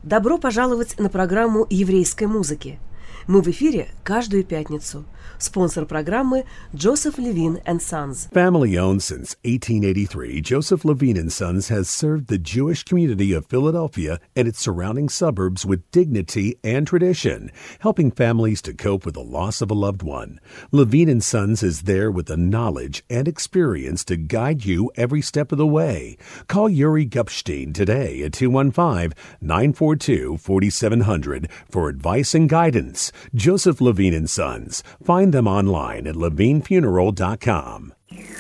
Добро пожаловать на программу еврейской музыки. Мы в эфире каждую пятницу. Sponsor программы Joseph Levine & Sons. Family owned since 1883, Joseph Levine & Sons has served the Jewish community of Philadelphia and its surrounding suburbs with dignity and tradition, helping families to cope with the loss of a loved one. Levine & Sons is there with the knowledge and experience to guide you every step of the way. Call Yuri Gupstein today at 215-942-4700 for advice and guidance. Joseph Levine & Sons. Find them online at levinefuneral.com.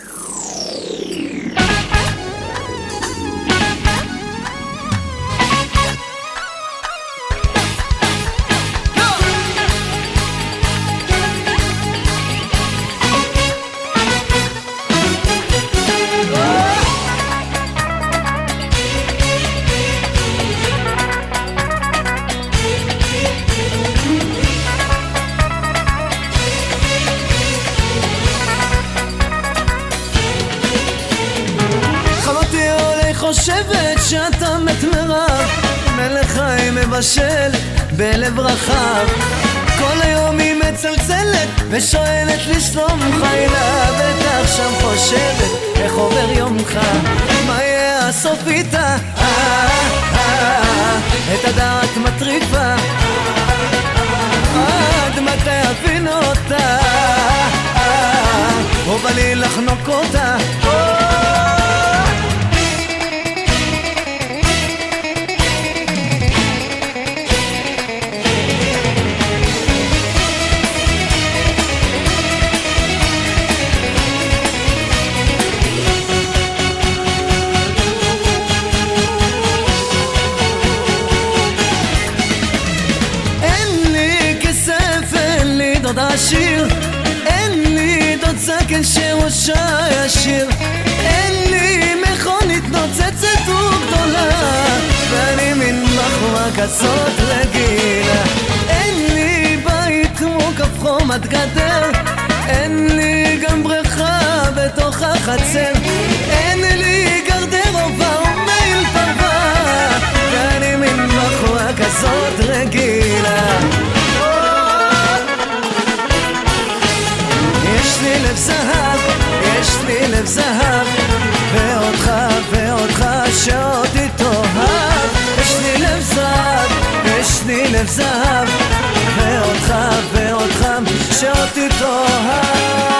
חושבת שאתה מת מרב, מלך חיים מבשל בלב רחב. כל היום היא מצלצלת ושואלת לשלום חיילה, בטח שם חושבת איך עובר יומך, מה יהיה הסוף איתה. את הדעת מטריפה, עד מתי אבין אותה, ובא לי לחנוק אותה. דוד עשיר, אין לי דוד זקן שראשה ישיר, אין לי מכונית נוצצת וגדולה, ואני מין בחורה כזאת רגילה. אין לי בית מוקף חומת גדר, אין לי גם בריכה בתוך החצר, אין לי גרדרובה ומייל פרווה, ואני מין בחורה כזאת רגילה. יש לי לב זהב, יש לי לב זהב, ואותך, ואותך שאותי תאהב. יש לי לב זהב, יש לי לב זהב, ואותך, ואותך שאותי תאהב.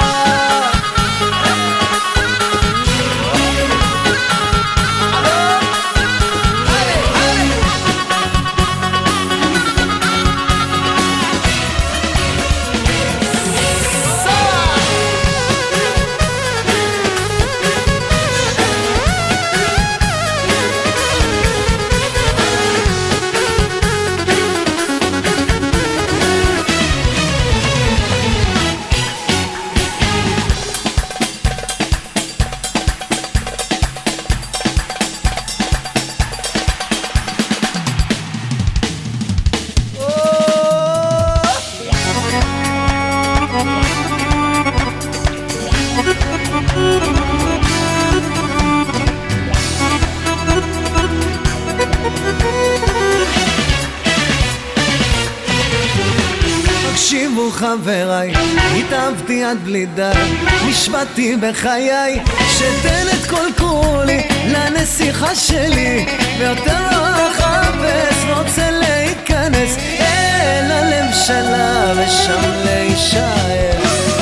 תקשיבו חבריי, התאהבתי עד בלי די, נשבעתי בחיי שתן את כל כולי לנסיכה שלי, ויותר לא אחפש, רוצה להיכנס אל הלב שלה ושם להישאר.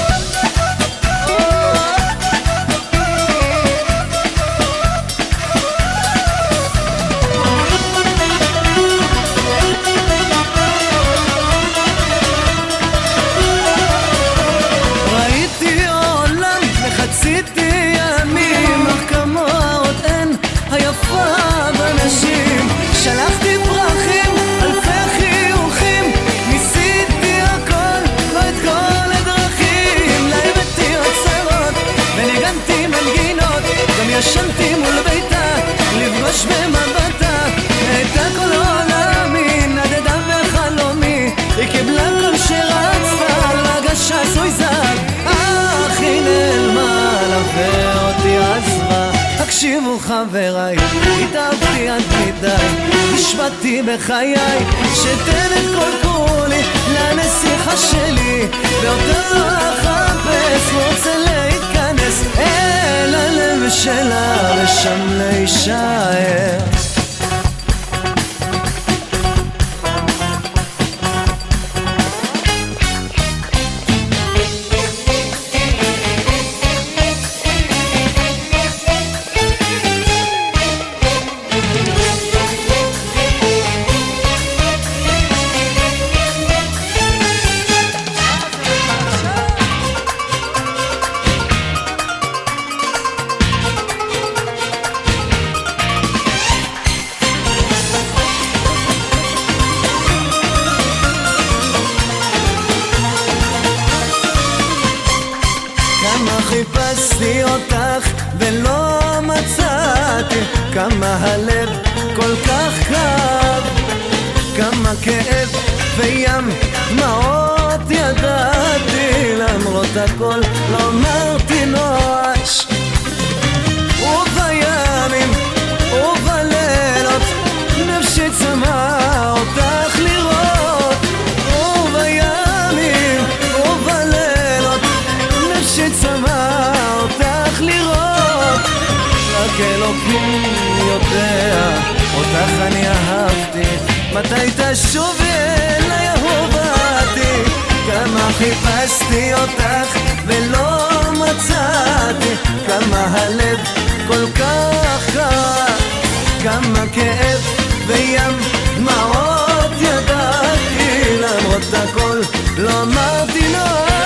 שלחתי פרחים, אלפי חיוכים, ניסיתי הכל, לא את כל הדרכים, להבאתי עצרות וניגנתי מנגינות, גם ישנתי מול ביתה, לפגוש במבטה את הכל עולמי, נדדה בחלומי, היא קיבלה כל שרצתה, לגש עשוי זר, אך היא נעלמה לה ואותי עזבה. תקשיבו חבריי, התאהבתי עד מדי, נשבעתי בחיי שתן את כל כולי לנסיכה שלי ואותו אחפש רוצה להיכנס אל הלב שלה ושם להישאר חיפשתי אותך ולא מצאתי כמה הלב כל כך כאב כמה כאב וים דמעות ידעתי למרות הכל לא אמרתי נואש ובימים ובלילות נפשי צמאה אותך לראות ובימים ובלילות נפשי צמאה אותך לראות רק אלוקים יודע אותך אני אהבתי מתי תשובי אליי אהובתי כמה חיפשתי אותך ולא מצאתי כמה הלב כל כך כאב כמה כאב וים דמעות ידעתי למרות הכל לא אמרתי נואש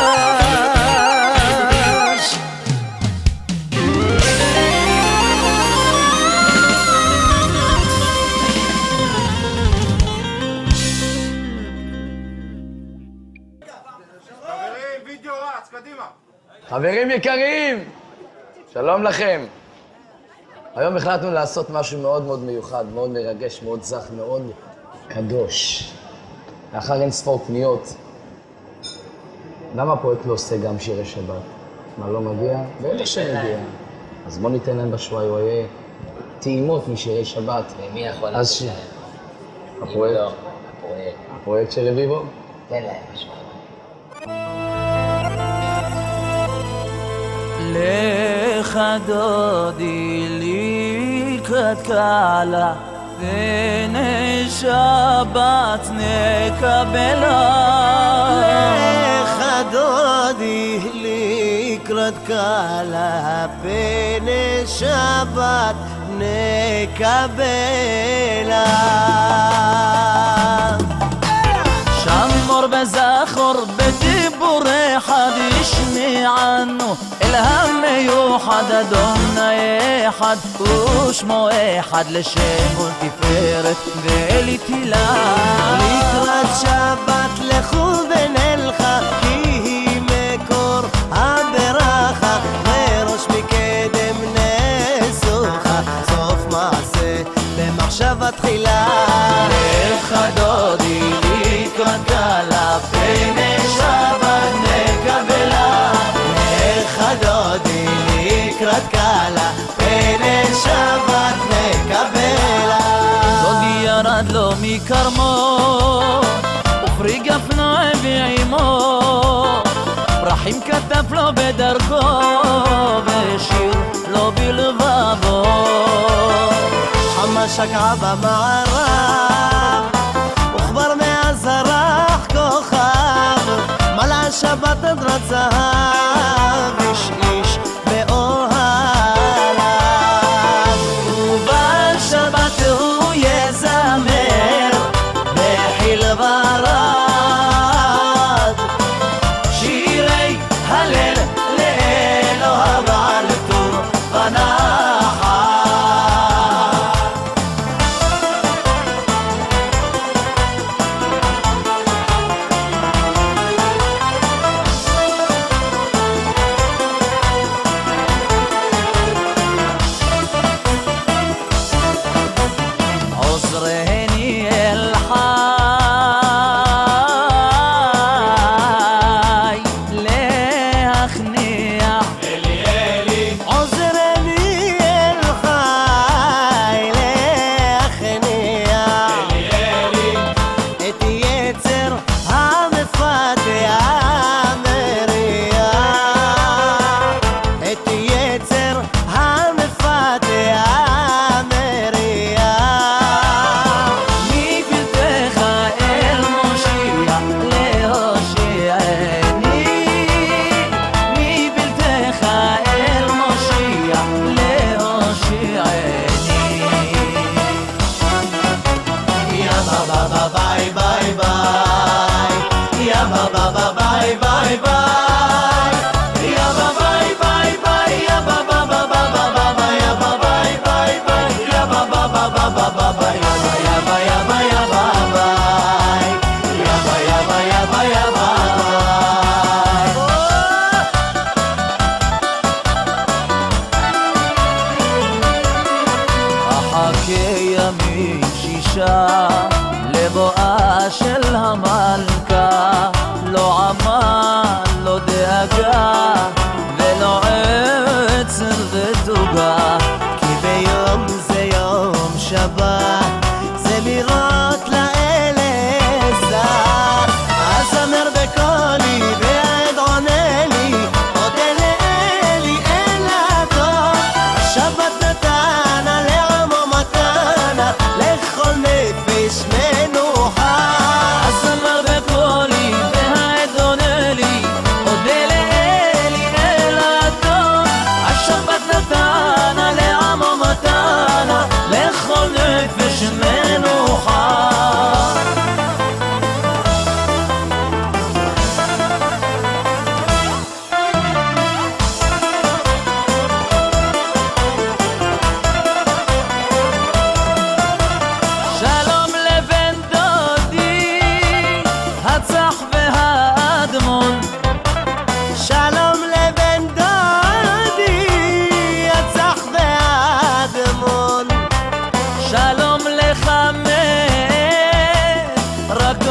חברים יקרים, שלום לכם. היום החלטנו לעשות משהו מאוד מאוד מיוחד, מאוד מרגש, מאוד זך, מאוד קדוש. לאחר אין ספור פניות, למה הפרויקט לא עושה גם שירי שבת? מה לא מגיע? ואלה שמגיע. אז בוא ניתן להם בשוואי טעימות משירי שבת. ומי יכול לעשות להם? הפרויקט? לא, הפרויקט של רביבו? תן להם בשוואי. לך דודי לקראת קהלה ונשבת נקבלה לך דודי לקראת קהלה ונשבת נקבלה שמור בזכור בדיבורי אחד ישמיענו אל המיוחד אדוני אחד ושמו אחד לשם ולתפארת ולתהילה לקראת שבת לכו ונלכה כי היא מקור הברכה וראש מקדם נסוכה סוף מעשה במחשבה תחילה לך דודי לקראת קהלה ונשבת נקבלה לך דודי לקראת קהלה ונשבת נקבלה דודי ירד לו מקרמו ופרי גפנו הביא עמו פרחים כתב לו בדרכו ושיר לו בלבבו חמה שקעה במערב וכבר מאז הרח כוכב מלא שבת עדרת זהב איש איש באוהליו ובשבת הוא יזמר בחיל ורד שירי הלל לאלוהיו על טוב ונחת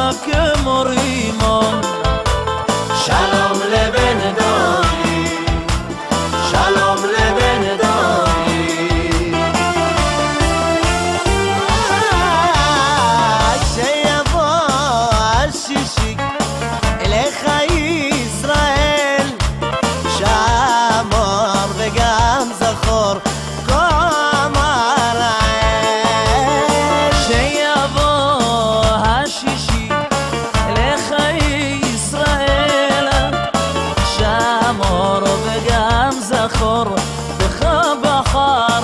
כמו רימון. שלום לבן דודי, שלום לבן דודי. כשיבוא השישי אליך ישראל, שמור וגם זכור קום הראל. כשיבוא השישי אליך ישראל, שמור וגם זכור בך בחר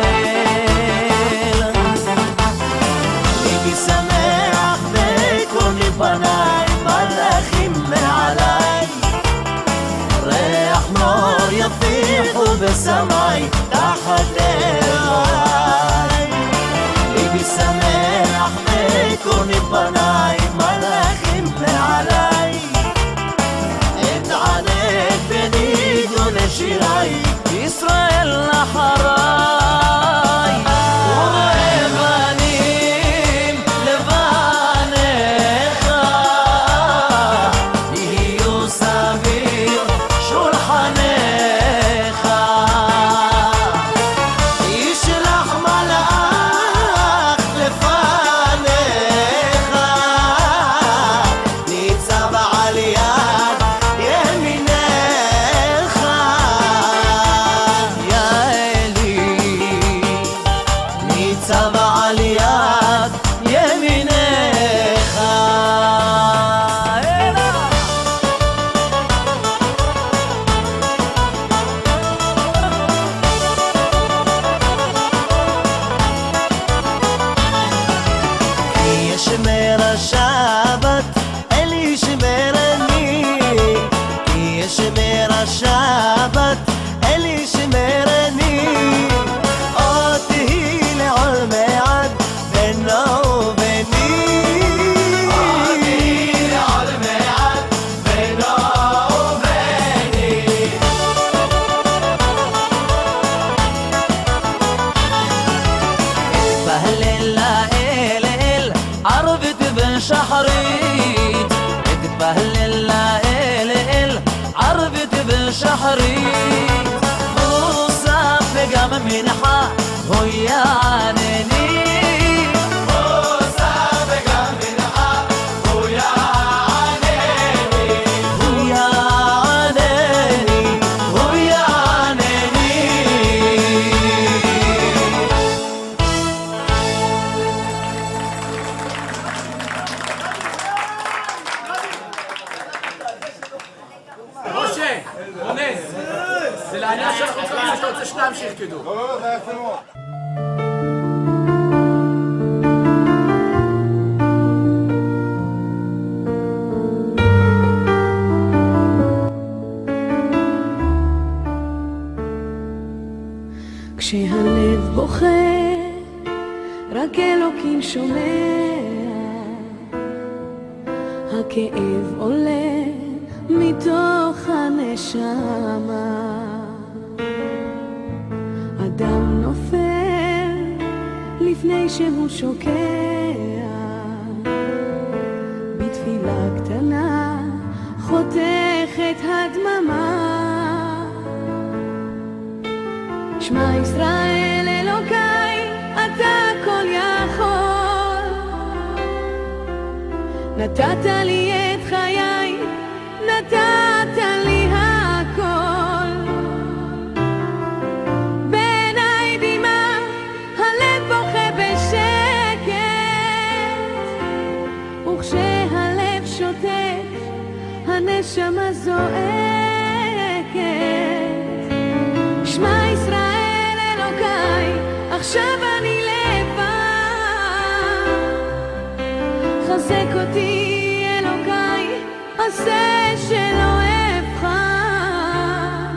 האל. ליבי שמח וכל מפניי מלאכים מעליי, ריח נור יפיחו בסמי תחת אלוהי. ליבי שמח וכל מפניי מלאכים מעליי, אתענג בניגון לשיריי, ישראל אחריי. ורואה בנים לבניך, יהיו סביב שולחנך. ישלח מלאך לפניך, ניצב על יד ימינך. יא אלי, ניצב על יד ימינך. כי ישמר השבת אל ישמר אני, כי ישמר השבת אל ישמר אני. עוד תהי לעולמי עד בינו וביני, עוד תהי לעולמי עד בינו וביני. אתפהלל לאל אל ערבית ושחרית, אתפהלל לאל אל ערבית ושחרית. מוסף וגם מנחה הוא יענני, מוסף וגם מנחה הוא יענני, הוא יענני, הוא יענני. משה, רונן, זה לעניין שאנחנו צריכים שאתה רוצה שניים שירקדו. זה יפה מאוד. כשהלב בוכה רק אלוקים שומע, הכאב עולה מתוך הנשמה. אדם נופל לפני שהוא שוקע, בתפילה קטנה חותכת הדממה. שמע ישראל אלוקיי, אתה כל יכול, נתת לי את חיי, נתת לי הכל. בעיניי דמעה, הלב בוכה בשקט, וכשהלב שותק, הנשמה זועקת. שמע ישראל אלוקיי, עכשיו אני לבד, חזק אותי אלוקיי, עשה שלא אבחר.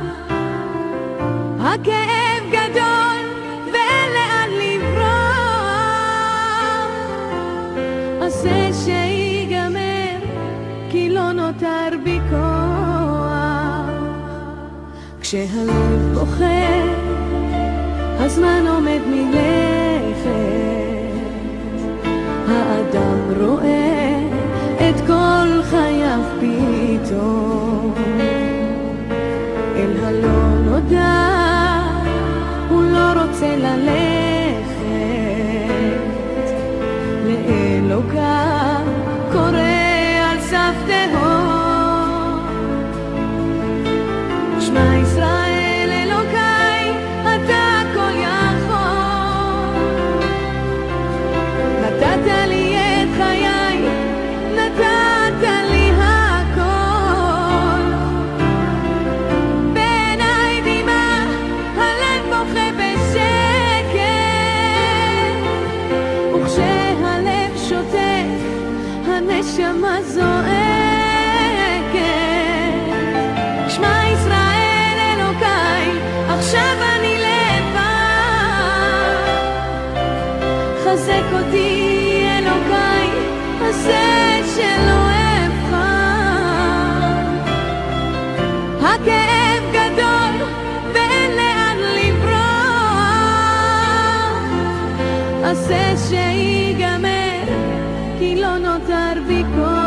הכאב גדול ואין לאן לברוח, עשה שיגמר כי לא נותר בי כוח. כשהלב בוכה הזמן עומד מלכת, האדם רואה פתאום אל הלא נודע, הוא לא רוצה ללכת לאלוקיו, קורא על סף תהום. שמע ישראל אלוקיי, אתה הכל יכול, נתת לי את חיי, נתת לי הכל. בעיניי דמעה, הלב בוכה בשקט, וכשהלב שותק, הנשמה זועקת. שמע ישראל אלוקיי, עכשיו אני לבד, חזק אותי אלוקיי, עשה שלא אבחר. הכאב גדול ואין לאן לברוח, עשה שיגמר כי לא נותר בי כוח.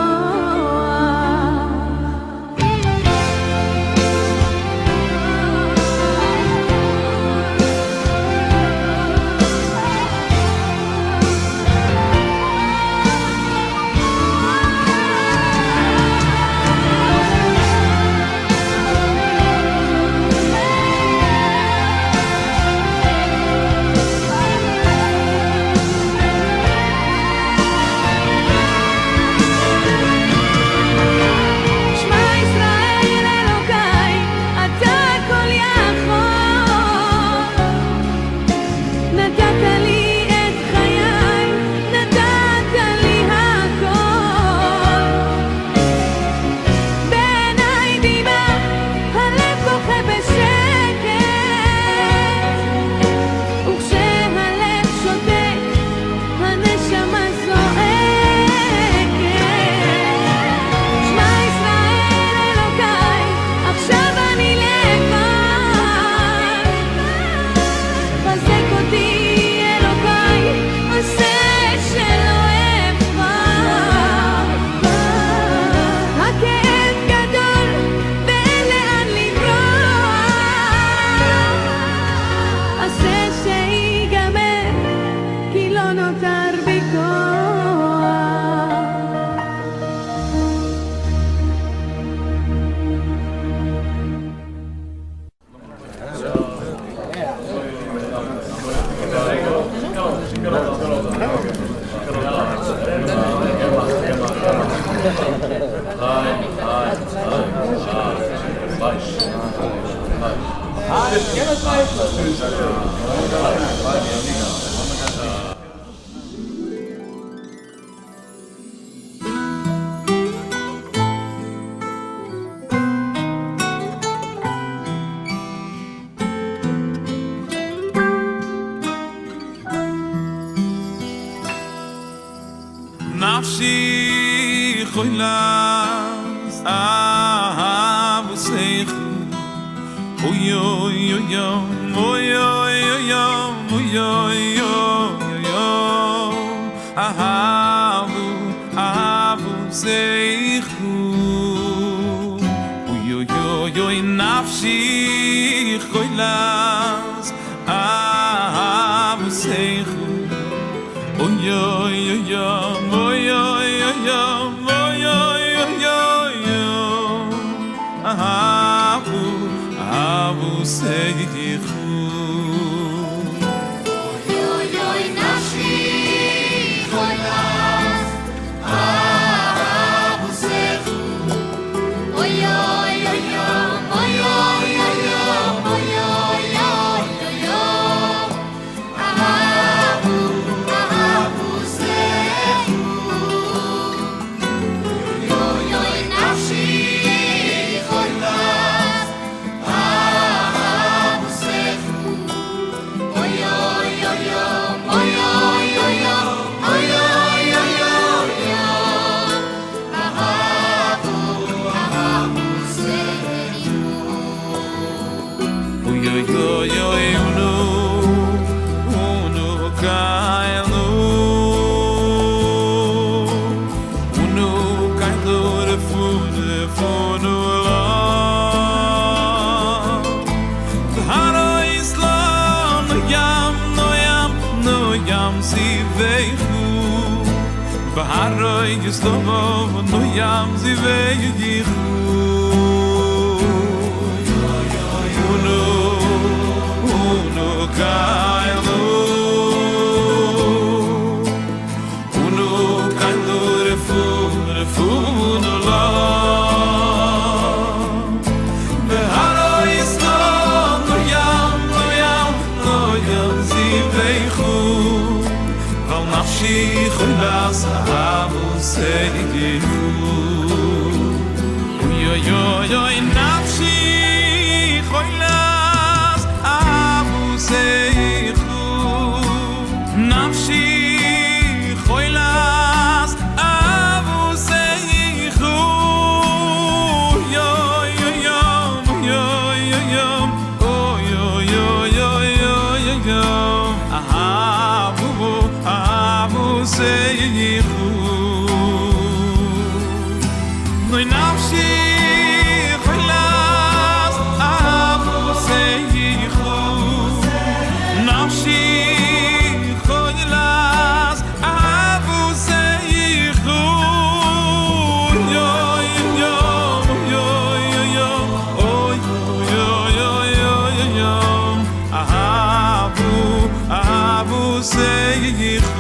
Say Beharoi geslobo nu yam zi veichu Uno kailo Uno kailo refu no la Beharoi geslobo nu yam zi veichu Val nafshi chulas avu seichu Yo nafshi chulas avu seichu Nafshi chulas avu seichu Yo avu seichu No nafshi chulas avu seichu Nafshi chulas avu seichu Yo avu seichu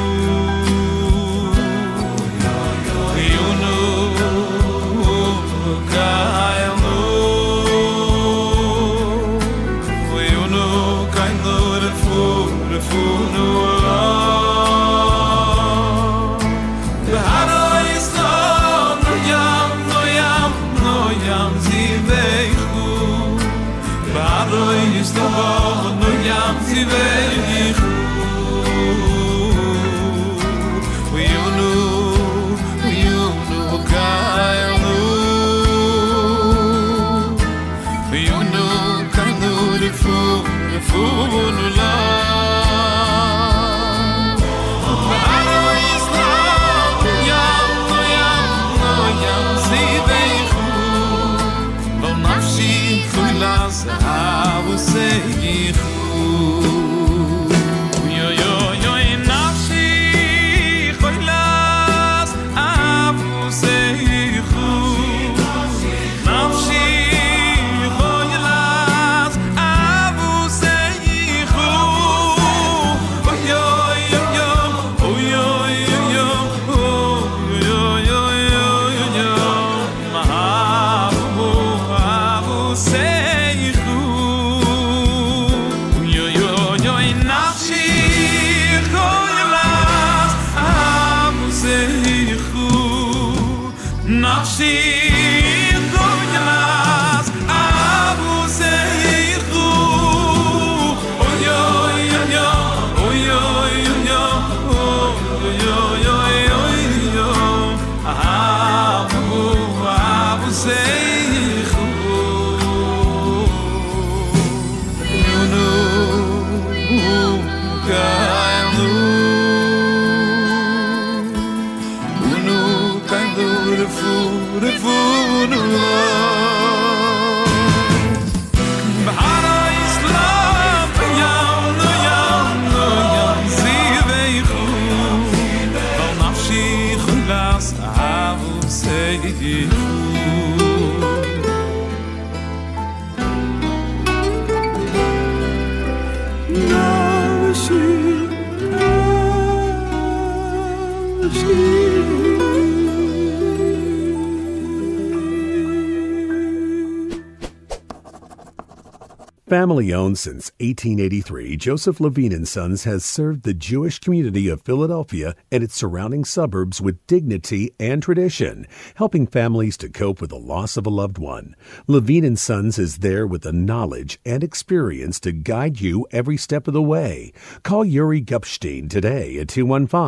Family owned since 1883, Joseph Levine & Sons has served the Jewish community of Philadelphia and its surrounding suburbs with dignity and tradition, helping families to cope with the loss of a loved one. Levine & Sons is there with the knowledge and experience to guide you every step of the way. Call Yuri Gupstein today at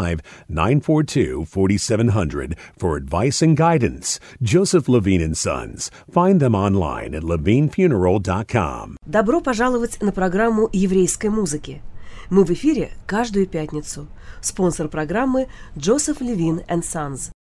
215-942-4700 for advice and guidance. Joseph Levine & Sons. Find them online at levinefuneral.com. Добро пожаловать на программу еврейской музыки. Мы в эфире каждую пятницу. Спонсор программы Joseph Levine & Sons.